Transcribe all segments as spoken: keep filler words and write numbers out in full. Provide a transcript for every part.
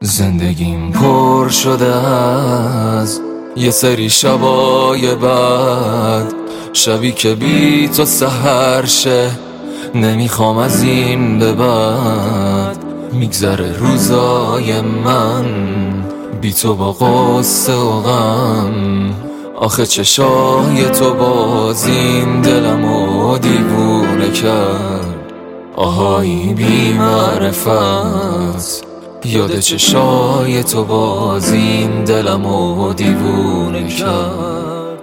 زندگیم پر شده از یه سری شبای بعد، شبی که بی تو سحر شه، نمیخوام از این به بعد. میگذره روزای من بی تو با قصه و غم، آخه چشای تو باز این دلمو دیوونه کرد. آهایی بی معرفت، یاد چشای تو باز این دلمو دیوونه کرد.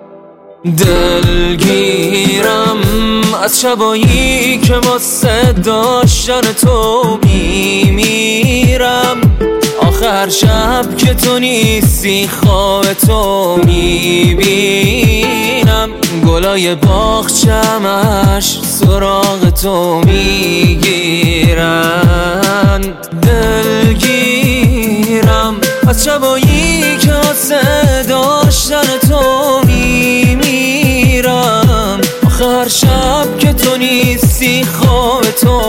دلگیرم از شبایی که واسه داشتن تو میمیرم، آخر شب که تو نیستی خواب تو میبینم. گلای باغچه‌مش سراغ تو میگیرن. دلگیرم از شبایی که واسه داشتن تو میمیرم، آخر شب که تو نیستی خواب تو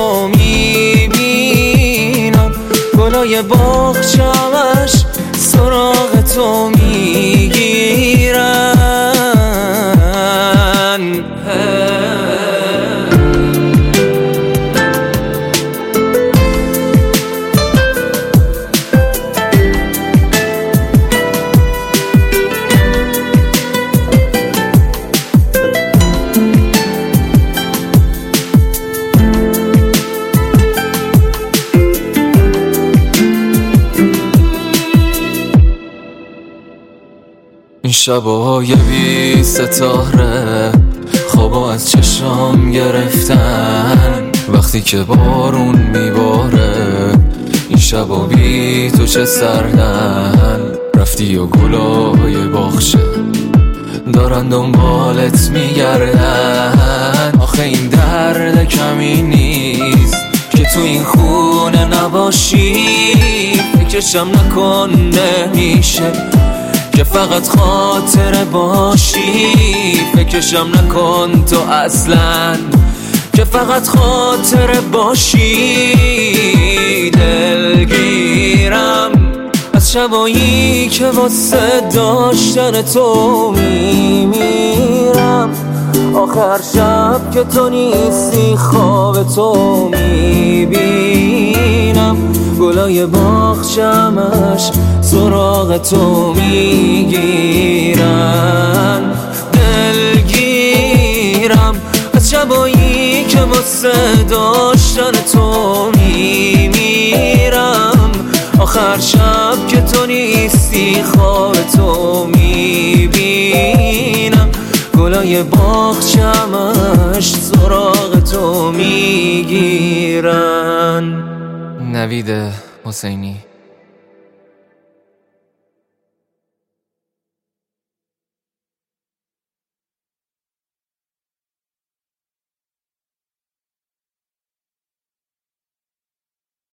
میبینم. گلای باغچه‌مش سراغ تو میگیرن. این شبای بی ستاره خوابو از چشام گرفتن، وقتی که بارون میباره. این شبا بی تو چه سردن، رفتی و گلای باغچه دارن دنبالت میگردن. آخه این درد کمی نیست که تو این خونه نباشی، فکرشم نکن نمیشه که فقط خاطره باشی. فکرشم نکن تو اصلا که فقط خاطره باشی. دلگیرم از شبایی که واسه داشتن تو میمیرم، آخر شب که تو نیستی خواب تو میبینم. گلای باغچه‌مش سراغ تو میگیرن. دلگیرم از شبایی که واسه داشتن تو میمیرم، آخر شب که تو نیستی خواب تو میبینم. گلای باغچه‌مش سراغ تو میگیرن. نوید حسینی.